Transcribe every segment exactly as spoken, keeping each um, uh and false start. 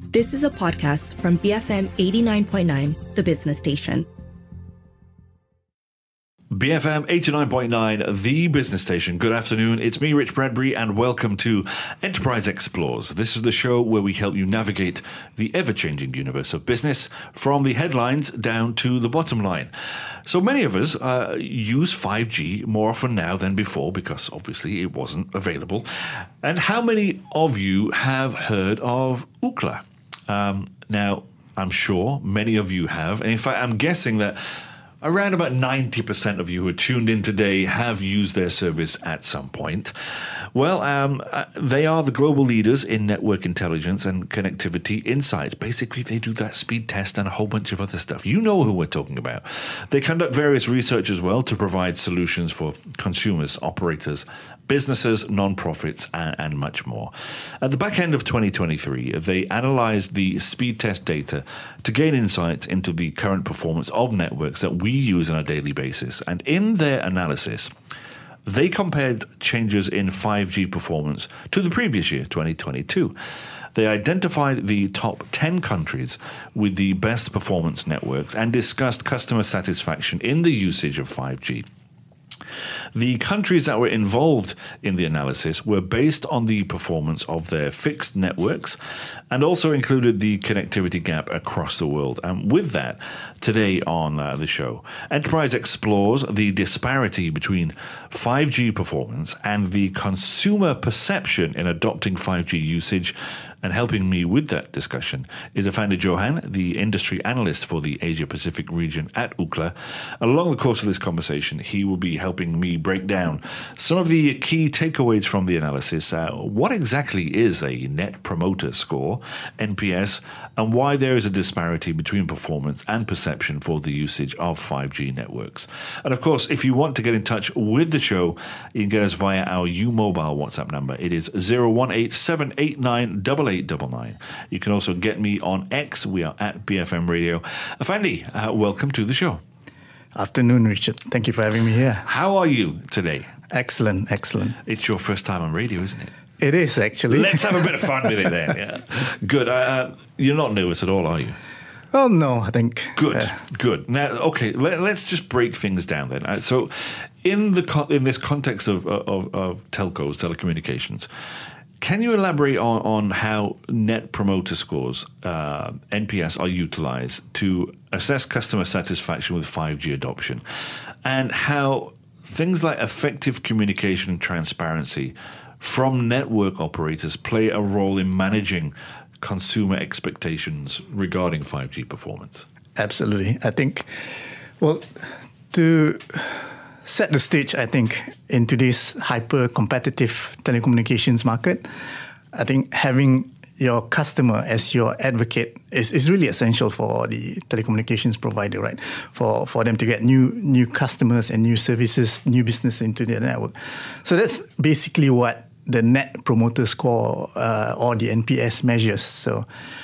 This is a podcast from B F M eighty-nine point nine, the business station. B F M eighty-nine point nine, the business station. Good afternoon. It's me, Rich Bradbury, and welcome to Enterprise Explores. This is the show where we help you navigate the ever-changing universe of business from the headlines down to the bottom line. So many of us uh, use five G more often now than before because obviously it wasn't available. And how many of you have heard of Ookla? Um, now, I'm sure many of you have. And in fact, I'm guessing that around about ninety percent of you who are tuned in today have used their service at some point. Well, um, uh, they are the global leaders in network intelligence and connectivity insights. Basically, they do that speed test and a whole bunch of other stuff. You know who we're talking about. They conduct various research as well to provide solutions for consumers, operators, businesses, non-profits, and, and much more. At the back end of twenty twenty-three, they analyzed the speed test data to gain insights into the current performance of networks that we use on a daily basis. And in their analysis, they compared changes in five G performance to the previous year, twenty twenty-two. They identified the top ten countries with the best performance networks and discussed customer satisfaction in the usage of five G. The countries that were involved in the analysis were based on the performance of their fixed networks and also included the connectivity gap across the world. And with that, today on uh, the show, Enterprise explores the disparity between five G performance and the consumer perception in adopting five G usage. And helping me with that discussion is Affandi Johan, the industry analyst for the Asia-Pacific region at Ookla. Along the course of this conversation, he will be helping me break down some of the key takeaways from the analysis. Uh, what exactly is a Net Promoter Score, N P S, and why there is a disparity between performance and perception for the usage of five G networks. And of course, if you want to get in touch with the show, you can get us via our U-Mobile WhatsApp number. It is zero one eight seven eight nine eight eight nine nine. You can also get me on X. We are at B F M Radio. Affandi, uh, welcome to the show. Afternoon, Richard. Thank you for having me here. How are you today? Excellent, excellent. It's your first time on radio, isn't it? It is, actually. Let's have a bit of fun with it then. Yeah. Good. Uh, uh, you're not nervous at all, are you? Well, no, I think. Good, uh, good. Now, okay, let, let's just break things down then. Uh, so, in the co- in this context of, of, of telcos, telecommunications, can you elaborate on, on how Net Promoter Scores, uh, N P S, are utilized to assess customer satisfaction with five G adoption, and how things like effective communication and transparency from network operators play a role in managing consumer expectations regarding five G performance? Absolutely. I think, well, to set the stage, I think, in today's hyper-competitive telecommunications market, I think having your customer as your advocate is, is really essential for the telecommunications provider, right? For for them to get new new customers and new services, new business into their network. So that's basically what the Net Promoter Score uh, or the N P S measures. So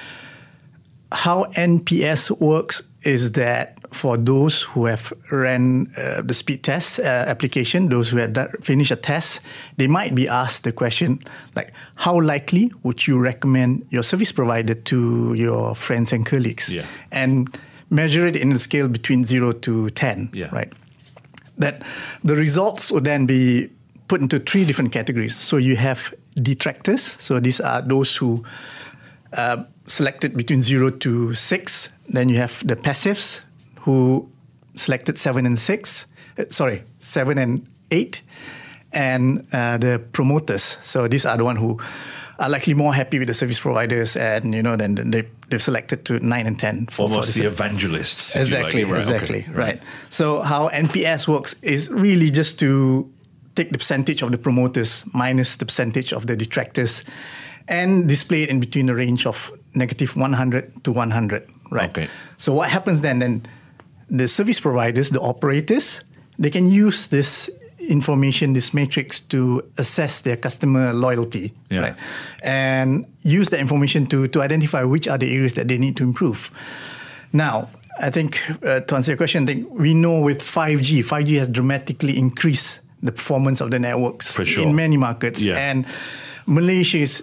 how N P S works is that for those who have ran uh, the speed test uh, application, those who have done, finished a test, they might be asked the question like, how likely would you recommend your service provider to your friends and colleagues? Yeah. And measure it in a scale between zero to ten, yeah. right? That the results would then be put into three different categories. So you have detractors. So these are those who uh, selected between zero to six. Then you have the passives who selected seven and six. Uh, sorry, seven and eight. And uh, the promoters. So these are the one who are likely more happy with the service providers, and you know, then they they've selected to nine and ten. For, Almost for the evangelists. Exactly, like. Right, exactly, okay, right. right. So how N P S works is really just to take the percentage of the promoters minus the percentage of the detractors and display it in between the range of negative one hundred to one hundred, right? Okay. So what happens then? Then the service providers, the operators, they can use this information, this matrix, to assess their customer loyalty, yeah. right? And use the information to, to identify which are the areas that they need to improve. Now, I think uh, to answer your question, I think we know with five G, five G has dramatically increased the performance of the networks For sure. in many markets. Yeah. And Malaysia is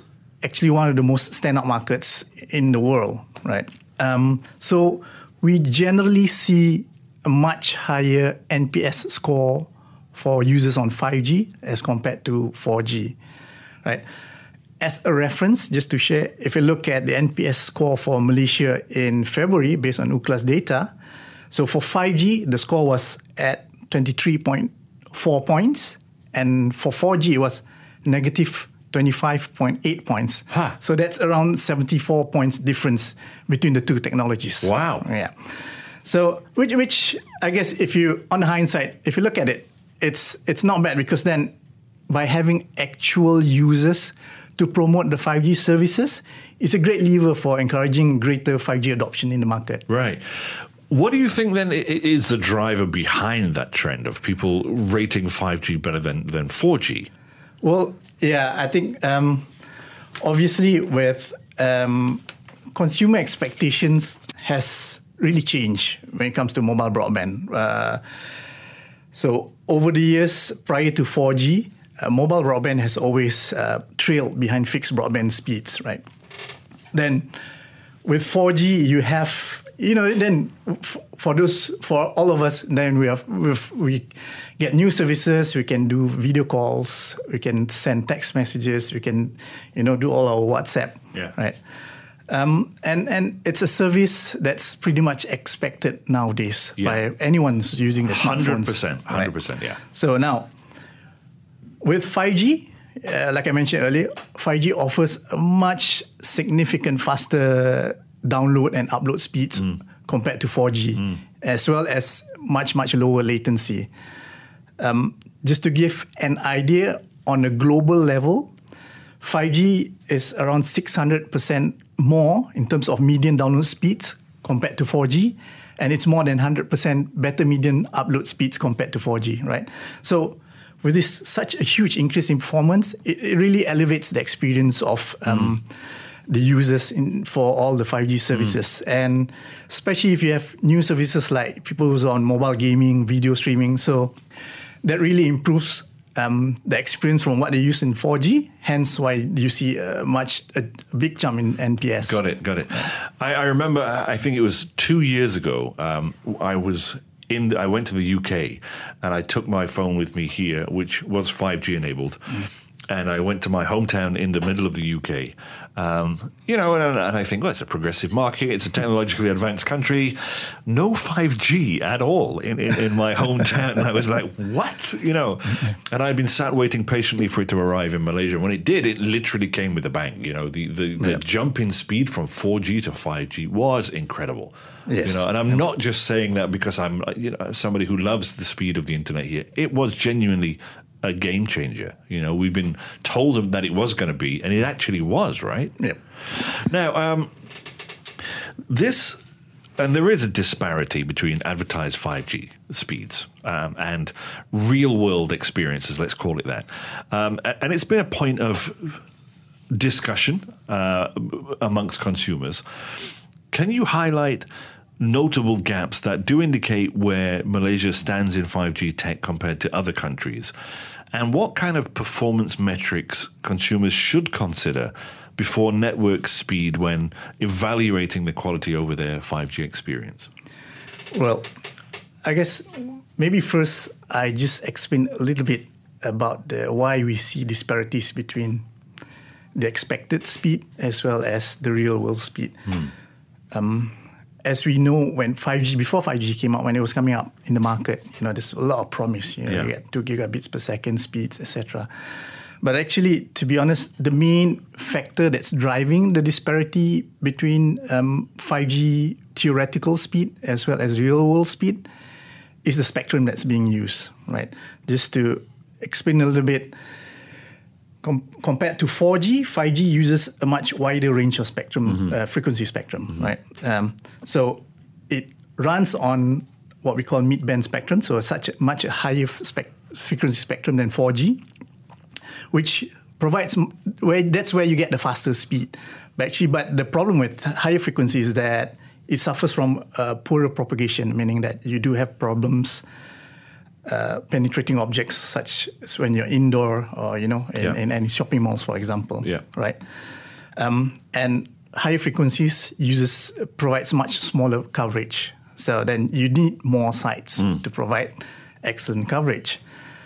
actually one of the most standout markets in the world, right? Um, so we generally see a much higher N P S score for users on five G as compared to four G, right? As a reference, just to share, if you look at the N P S score for Malaysia in February based on Ookla's data, so for five G, the score was at twenty-three point four points, and for four G, it was negative twenty-five point eight points. Huh. So that's around seventy-four points difference between the two technologies. Wow. Yeah. So, which, which I guess if you, on hindsight, if you look at it, it's it's not bad because then by having actual users to promote the five G services, it's a great lever for encouraging greater five G adoption in the market. Right. What do you think then is the driver behind that trend of people rating five G better than, than four G? Well, yeah, I think um, obviously with um, consumer expectations has really changed when it comes to mobile broadband. Uh, so over the years prior to four G, uh, mobile broadband has always uh, trailed behind fixed broadband speeds, right? Then with four G, you have, you know, then f- for those, for all of us, then we have, we've, we get new services, we can do video calls, we can send text messages, we can, you know, do all our WhatsApp, yeah. right? Um, and, and it's a service that's pretty much expected nowadays yeah. by anyone who's using the smartphones. one hundred percent, one hundred percent, right? yeah. So now, with five G, uh, like I mentioned earlier, five G offers a much significant faster download and upload speeds mm. compared to four G, mm. as well as much, much lower latency. Um, just to give an idea, on a global level, five G is around six hundred percent more in terms of median download speeds compared to four G, and it's more than one hundred percent better median upload speeds compared to four G, right? So with this such a huge increase in performance, it, it really elevates the experience of um, mm. the users in, for all the five G services. Mm. And especially if you have new services like people who's on mobile gaming, video streaming, so that really improves Um, the experience from what they use in four G, hence why you see a much a big jump in N P S. Got it, got it. I, I remember, I think it was two years ago, um, I was in, the, I went to the U K and I took my phone with me here, which was five G enabled. Mm. And I went to my hometown in the middle of the U K. Um, you know, and, and I think, well, it's a progressive market. It's a technologically advanced country. No five G at all in, in, in my hometown. And I was like, what? You know, and I'd been sat waiting patiently for it to arrive in Malaysia. When it did, it literally came with a bang. You know, the, the, the yep. jump in speed from four G to five G was incredible. Yes. You know, and I'm yep. not just saying that because I'm, you know, somebody who loves the speed of the internet here. It was genuinely a game changer. You know, we've been told them that it was going to be, and it actually was, right? Yep. Now, um, this, and there is a disparity between advertised five G speeds um, and real-world experiences, let's call it that. Um, and it's been a point of discussion uh, amongst consumers. Can you highlight notable gaps that do indicate where Malaysia stands in five G tech compared to other countries? And what kind of performance metrics consumers should consider before network speed when evaluating the quality over their five G experience? Well, I guess maybe first I just explain a little bit about the, why we see disparities between the expected speed as well as the real world speed. Hmm. Um, As we know, when five G, before five G came out, when it was coming up in the market, you know, there's a lot of promise. You know, yeah. you get two gigabits per second speeds, et cetera. But actually, to be honest, the main factor that's driving the disparity between um, five G theoretical speed as well as real world speed is the spectrum that's being used, right? Just to explain a little bit. Com- compared to four G, five G uses a much wider range of spectrum, mm-hmm. uh, frequency spectrum, mm-hmm. right? Um, so it runs on what we call mid-band spectrum, so such a much a higher spec- frequency spectrum than four G, which provides where that's where you get the faster speed. But actually, but the problem with higher frequency is that it suffers from uh, poorer propagation, meaning that you do have problems Uh, penetrating objects, such as when you're indoor or, you know, in, yeah. in any shopping malls, for example. Yeah. Right. Um, and higher frequencies uses provides much smaller coverage. So then you need more sites mm. to provide excellent coverage.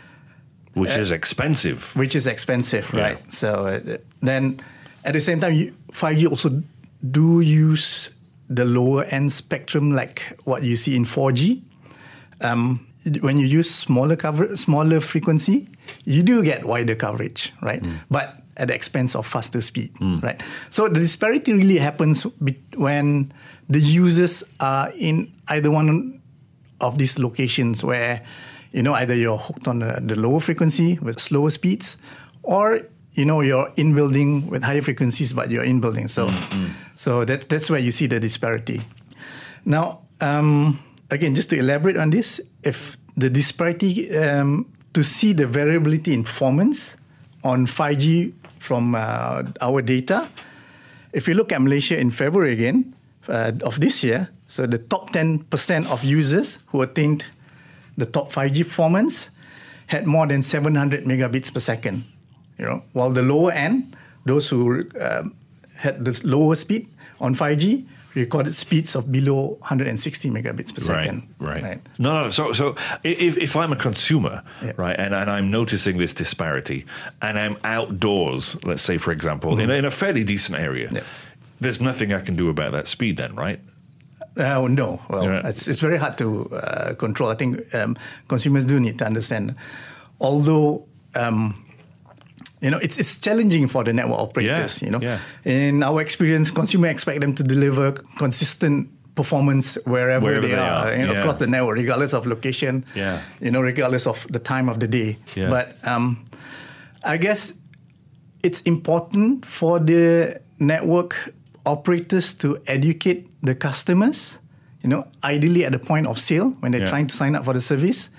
Which uh, is expensive. Which is expensive, yeah. right? So uh, then at the same time, you, five G also do use the lower end spectrum like what you see in four G. Um, when you use smaller cover, smaller frequency, you do get wider coverage, right? Mm. But at the expense of faster speed, mm. right? So the disparity really happens be- when the users are in either one of these locations where, you know, either you're hooked on the, the lower frequency with slower speeds, or you know you're in building with higher frequencies, but you're in building. So, mm-hmm. so that that's where you see the disparity. Now, um, again, just to elaborate on this, if the disparity um, to see the variability in performance on five G from uh, our data, if you look at Malaysia in February again uh, of this year, so the top ten percent of users who attained the top five G performance had more than seven hundred megabits per second. You know, while the lower end, those who um, had the lower speed on five G recorded speeds of below one hundred sixty megabits per second. Right, right. right. No, no. So, so if, if I'm a consumer, yeah. right, and, and I'm noticing this disparity, and I'm outdoors, let's say, for example, mm-hmm. in, a, in a fairly decent area, yeah. there's nothing I can do about that speed then, right? Uh, no. Well, yeah. it's, it's very hard to uh, control. I think um, consumers do need to understand. Although... Um, You know, it's it's challenging for the network operators, yeah, you know. Yeah. In our experience, consumers expect them to deliver consistent performance wherever, wherever they, they are, are. You know, yeah. across the network, regardless of location, yeah. you know, regardless of the time of the day. Yeah. But um, I guess it's important for the network operators to educate the customers, you know, ideally at the point of sale when they're yeah. trying to sign up for the service.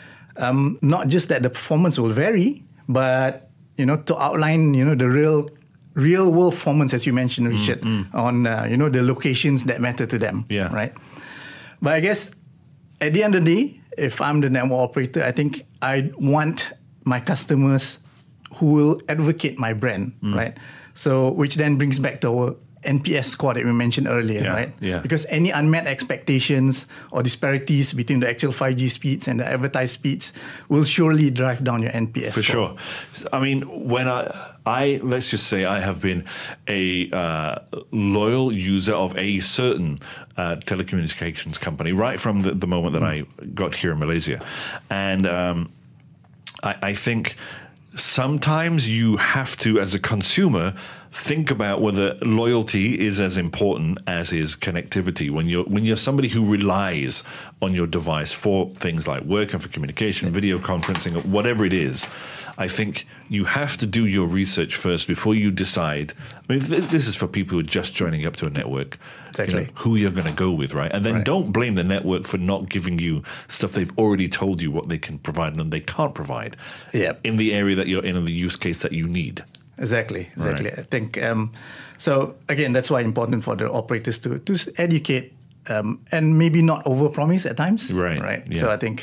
Um, not just that the performance will vary, but you know, to outline, you know, the real, real world performance, as you mentioned, Richard, mm, mm. on, uh, you know, the locations that matter to them, yeah. right? But I guess at the end of the day, if I'm the network operator, I think I want my customers who will advocate my brand, mm. right? So, which then brings back to our N P S score that we mentioned earlier, yeah, right? Yeah. Because any unmet expectations or disparities between the actual five G speeds and the advertised speeds will surely drive down your N P S For score. For sure. I mean, when I, I, let's just say I have been a uh, loyal user of a certain uh, telecommunications company right from the, the moment that mm. I got here in Malaysia. And um, I, I think sometimes you have to, as a consumer, think about whether loyalty is as important as is connectivity. When you're when you're somebody who relies on your device for things like work and for communication, video conferencing, whatever it is, I think you have to do your research first before you decide. I mean, this is for people who are just joining up to a network. Exactly. You know, who you're going to go with, right? And then right. don't blame the network for not giving you stuff they've already told you what they can provide and they can't provide. Yeah. In the area that you're in, in the use case that you need. Exactly, exactly. Right. I think um, so. Again, that's why it's important for the operators to to educate um, and maybe not overpromise at times. Right, right. Yeah. So I think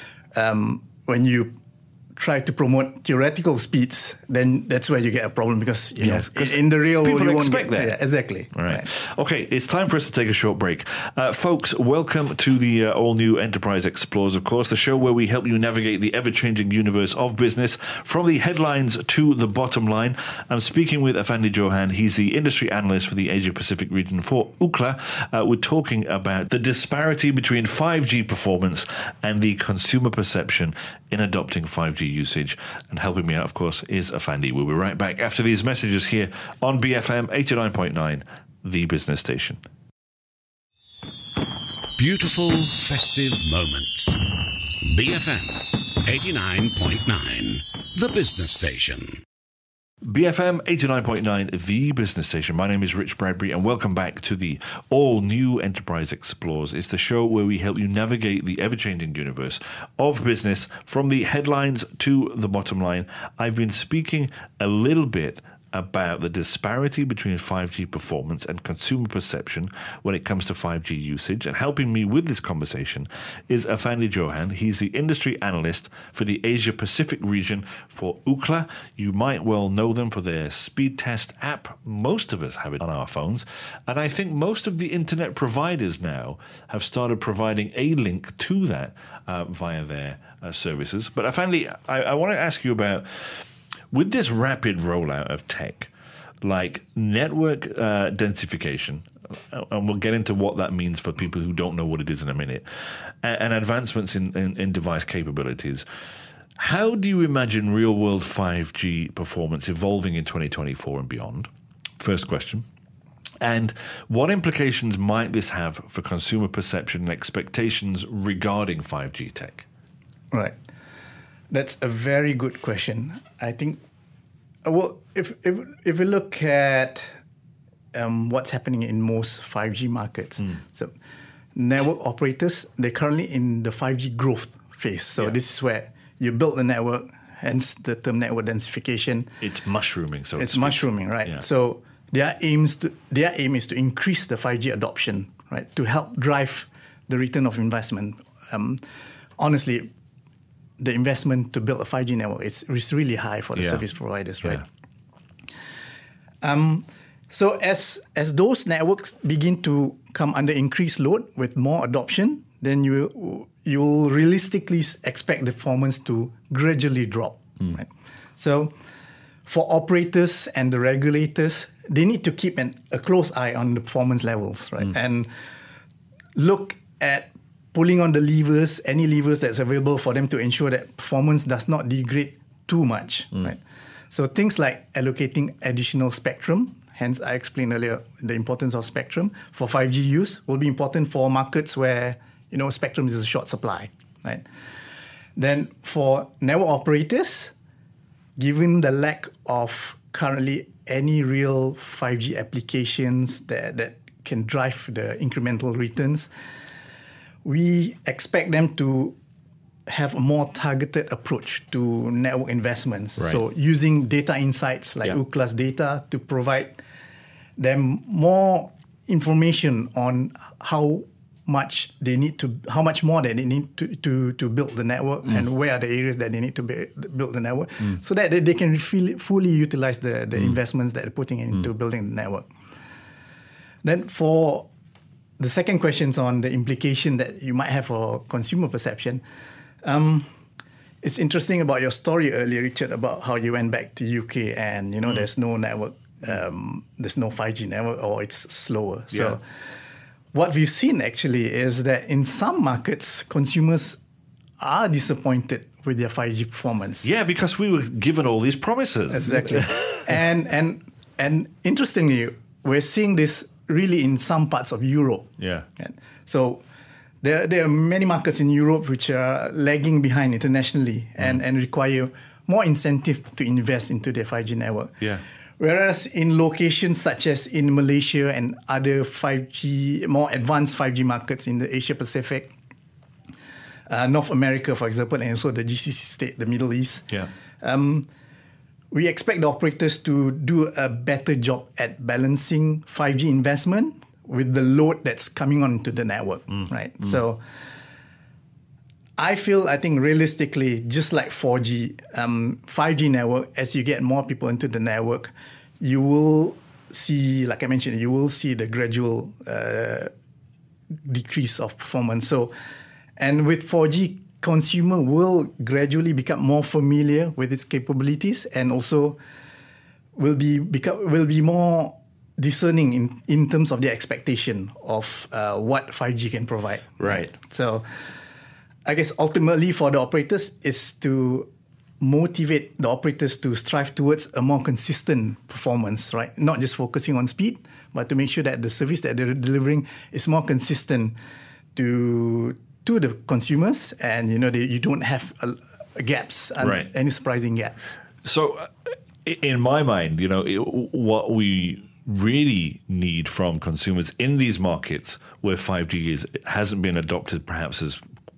um, when you try to promote theoretical speeds, then that's where you get a problem because you yes, know, in the real world you won't expect get, that. Yeah, exactly. Right. right. Okay, it's time for us to take a short break. Uh, folks, welcome to the uh, all-new Enterprise Explores, of course, the show where we help you navigate the ever-changing universe of business from the headlines to the bottom line. I'm speaking with Afandi Johan. He's the industry analyst for the Asia-Pacific region for Ookla. Uh, we're talking about the disparity between five G performance and the consumer perception in adopting five G usage. And helping me out, of course, is Afandi. We'll be right back after these messages here on B F M eighty-nine point nine, the business station. Beautiful, festive moments. B F M eighty-nine point nine, the business station. B F M eighty-nine point nine, the business station. My name is Rich Bradbury and welcome back to the all-new Enterprise Explores. It's the show where we help you navigate the ever-changing universe of business from the headlines to the bottom line. I've been speaking a little bit about the disparity between five G performance and consumer perception when it comes to five G usage. And helping me with this conversation is Affandi Johan. He's the industry analyst for the Asia Pacific region for Ookla. You might well know them for their speed test app. Most of us have it on our phones. And I think most of the internet providers now have started providing a link to that uh, via their uh, services. But Affandi, I, I want to ask you about, with this rapid rollout of tech, like network uh, densification, and we'll get into what that means for people who don't know what it is in a minute, and, and advancements in, in, in device capabilities, how do you imagine real-world five G performance evolving in twenty twenty-four and beyond? First question. And what implications might this have for consumer perception and expectations regarding five G tech? Right. That's a very good question. I think, well, if if, if we look at um, what's happening in most five G markets, mm. so network operators, they're currently in the five G growth phase. So yeah. this is where you build the network, hence the term network densification. It's mushrooming, so it's to speak. mushrooming, right? Yeah. So their aims to their aim is to increase the five G adoption, right? To help drive the return of investment. Um, honestly, the investment to build a five G network is, is really high for the yeah. service providers, right? Yeah. Um, so as as those networks begin to come under increased load with more adoption, then you you'll realistically expect the performance to gradually drop. Mm. Right? So for operators and the regulators, they need to keep an, a close eye on the performance levels, right? Mm. And look at pulling on the levers, any levers that's available for them to ensure that performance does not degrade too much, mm. right? So things like allocating additional spectrum, hence I explained earlier the importance of spectrum for five G use, will be important for markets where, you know, spectrum is a short supply, right? Then for network operators, given the lack of currently any real five G applications that, that can drive the incremental returns, we expect them to have a more targeted approach to network investments. Right. So using data insights like yeah. Ookla's data to provide them more information on how much they need to, how much more they need to, to, to build the network mm. and where are the areas that they need to be, build the network mm. so that they, they can fully, fully utilize the, the mm. investments that they're putting into mm. building the network. Then for the second question is on the implication that you might have for consumer perception. Um, it's interesting about your story earlier, Richard, about how you went back to U K and, you know, mm. there's no network, um, there's no five G network, or it's slower. So yeah. what we've seen actually is that in some markets, consumers are disappointed with their five G performance. Yeah, because we were given all these promises. Exactly. and and and interestingly, we're seeing this really in some parts of Europe. Yeah. And so there, there are many markets in Europe which are lagging behind internationally mm. and, and require more incentive to invest into their five G network. Yeah. Whereas in locations such as in Malaysia and other five G, more advanced five G markets in the Asia Pacific, uh, North America, for example, and also the G C C state, the Middle East, yeah. um, we expect the operators to do a better job at balancing five G investment with the load that's coming onto the network, mm. right? Mm. So I feel, I think realistically, just like four G, um, five G network, as you get more people into the network, you will see, like I mentioned, you will see the gradual uh, decrease of performance. So, and with four G, consumer will gradually become more familiar with its capabilities and also will be become will be more discerning in, in terms of their expectation of uh, what five G can provide. Right. So I guess ultimately for the operators is to motivate the operators to strive towards a more consistent performance, right? Not just focusing on speed, but to make sure that the service that they're delivering is more consistent to to the consumers, and you know they, you don't have uh, gaps, right. any surprising gaps. So, uh, in my mind, you know, it, what we really need from consumers in these markets where five G is hasn't been adopted perhaps as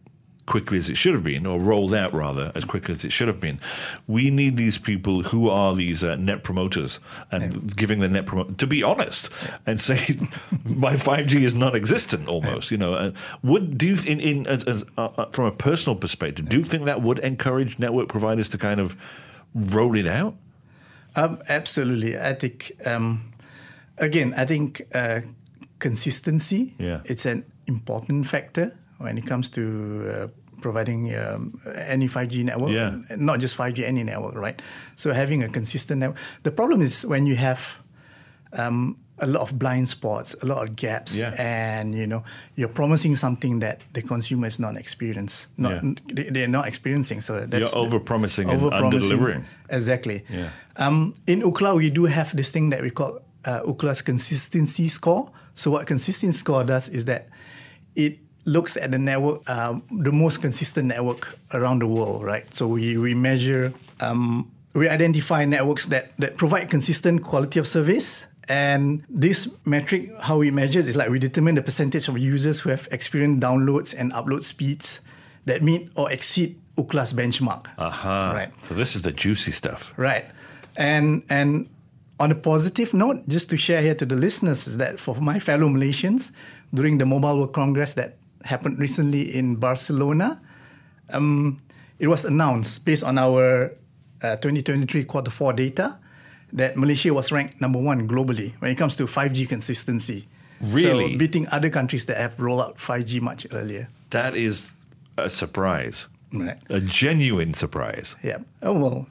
quickly as it should have been, or rolled out rather as quickly as it should have been. We need these people who are these uh, net promoters and yeah. giving the net promoter to be honest yeah. and say my five G is non-existent almost. Yeah. You know, uh, would do you in, in as, as uh, from a personal perspective, do you think that would encourage network providers to kind of roll it out? Um, absolutely. I think um, again, I think uh, consistency. Yeah. It's an important factor when it comes to uh, providing um, any five G network, yeah. not just five G, any network, right? So having a consistent network. The problem is when you have um, a lot of blind spots, a lot of gaps, yeah. and you know you're promising something that the consumer is not experienced, not yeah. they, they're not experiencing. So that's you're over-promising and under-delivering. Exactly. Yeah. Um, in Ookla, we do have this thing that we call uh, Ookla's consistency score. So what consistency score does is that it looks at the network, um, the most consistent network around the world, right? So we we measure, um, we identify networks that, that provide consistent quality of service. And this metric, how we measure is like we determine the percentage of users who have experienced downloads and upload speeds that meet or exceed Ookla's benchmark. Aha. Right. So this is the juicy stuff. Right. And and on a positive note, just to share here to the listeners, is that for my fellow Malaysians, during the Mobile World Congress that happened recently in Barcelona, um, it was announced based on our uh, twenty twenty-three quarter four data that Malaysia was ranked number one globally when it comes to five G consistency. Really? So beating other countries that have rolled out five G much earlier. That is a surprise. Right. A genuine surprise. Yeah. Oh, well,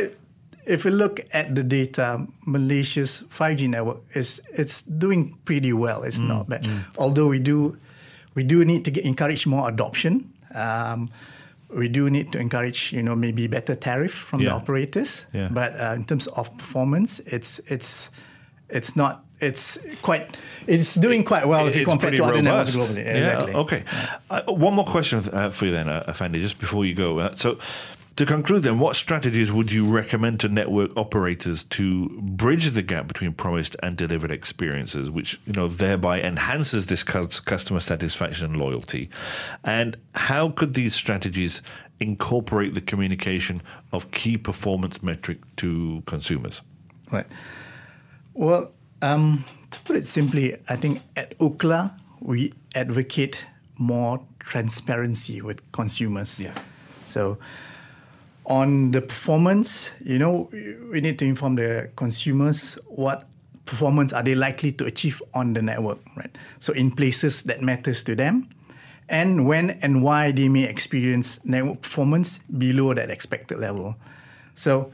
if you look at the data, Malaysia's five G network is it's doing pretty well. It's mm, not bad. Mm. Although we do we do need to get, encourage more adoption. Um, we do need to encourage, you know, maybe better tariff from yeah. the operators. Yeah. But uh, in terms of performance, it's it's it's not. It's quite. It's doing quite well if you compare to other networks globally. Yeah, exactly. Okay. Yeah. Uh, one more question uh, for you then, uh, Afandi, just before you go. Uh, so, to conclude, then, what strategies would you recommend to network operators to bridge the gap between promised and delivered experiences, which you know thereby enhances this customer satisfaction and loyalty? And how could these strategies incorporate the communication of key performance metric to consumers? Right. Well. Um, to put it simply, I think at Ookla, we advocate more transparency with consumers. Yeah. So on the performance, you know, we need to inform the consumers what performance are they likely to achieve on the network, right? So in places that matters to them, and when and why they may experience network performance below that expected level. So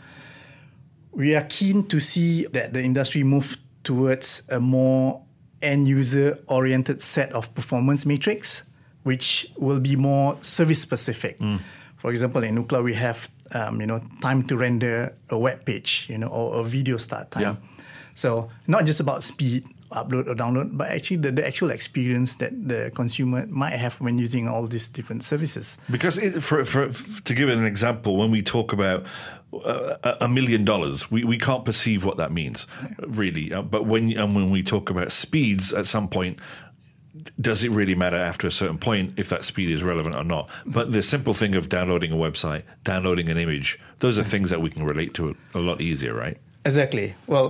we are keen to see that the industry move towards a more end-user-oriented set of performance metrics, which will be more service-specific. Mm. For example, in Ookla, we have um, you know time to render a web page, you know, or a video start time. Yeah. So not just about speed, upload or download, but actually the, the actual experience that the consumer might have when using all these different services. Because it, for, for, to give it an example, when we talk about Uh, a million dollars, we, we can't perceive what that means, really. Uh, but when and when we talk about speeds, at some point, does it really matter after a certain point if that speed is relevant or not? But the simple thing of downloading a website, downloading an image, those are things that we can relate to a lot easier, right? Exactly. Well,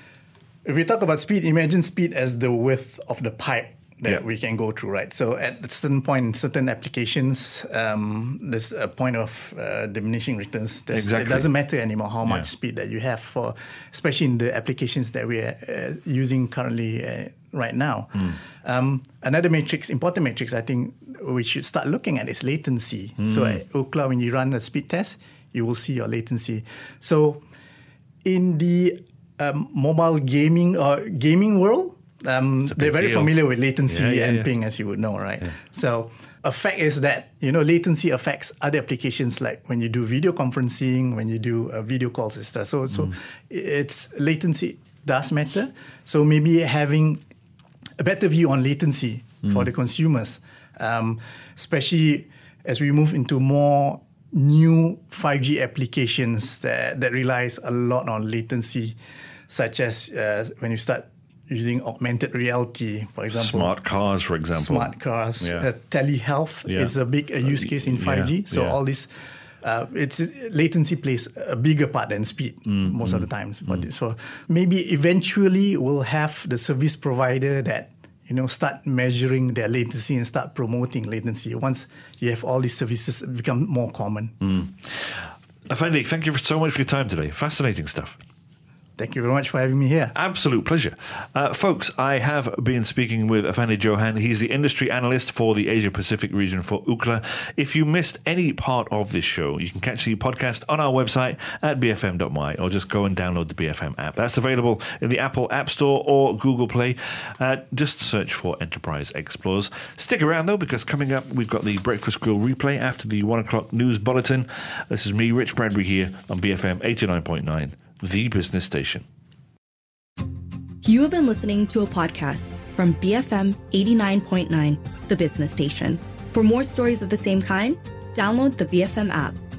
if we talk about speed, imagine speed as the width of the pipe that yeah. we can go through, right? So at a certain point, certain applications, um, there's a point of uh, diminishing returns. There's, exactly. It doesn't matter anymore how yeah. much speed that you have for, especially in the applications that we are uh, using currently uh, right now. Mm. Um, another matrix, important matrix, I think we should start looking at is latency. Mm. So at Ookla, when you run a speed test, you will see your latency. So in the um, mobile gaming or gaming world, Um, they're very deal. familiar with latency yeah, yeah, and yeah. ping, as you would know, right? Yeah. So a fact is that, you know, latency affects other applications like when you do video conferencing, when you do uh, video calls, et cetera. So, mm. so it's latency does matter. So maybe having a better view on latency mm. for the consumers, um, especially as we move into more new five G applications that, that relies a lot on latency, such as uh, when you start using augmented reality, for example. Smart cars, for example. Smart cars. Yeah. Uh, telehealth Yeah. is a big uh, use case in five G. Yeah, So yeah. all this, uh, it's latency plays a bigger part than speed Mm, most mm, of the times. But mm. So maybe eventually we'll have the service provider that, you know, start measuring their latency and start promoting latency once you have all these services become more common. Mm. Afendi, thank you so much for your time today. Fascinating stuff. Thank you very much for having me here. Absolute pleasure. Uh, folks, I have been speaking with Afendi Johan. He's the industry analyst for the Asia-Pacific region for Ookla. If you missed any part of this show, you can catch the podcast on our website at b f m dot m y or just go and download the B F M app. That's available in the Apple App Store or Google Play. Uh, just search for Enterprise Explores. Stick around, though, because coming up, we've got the Breakfast Grill replay after the one o'clock news bulletin. This is me, Rich Bradbury, here on B F M eighty-nine point nine. The Business Station. You have been listening to a podcast from B F M eighty-nine point nine, The Business Station. For more stories of the same kind, download the B F M app.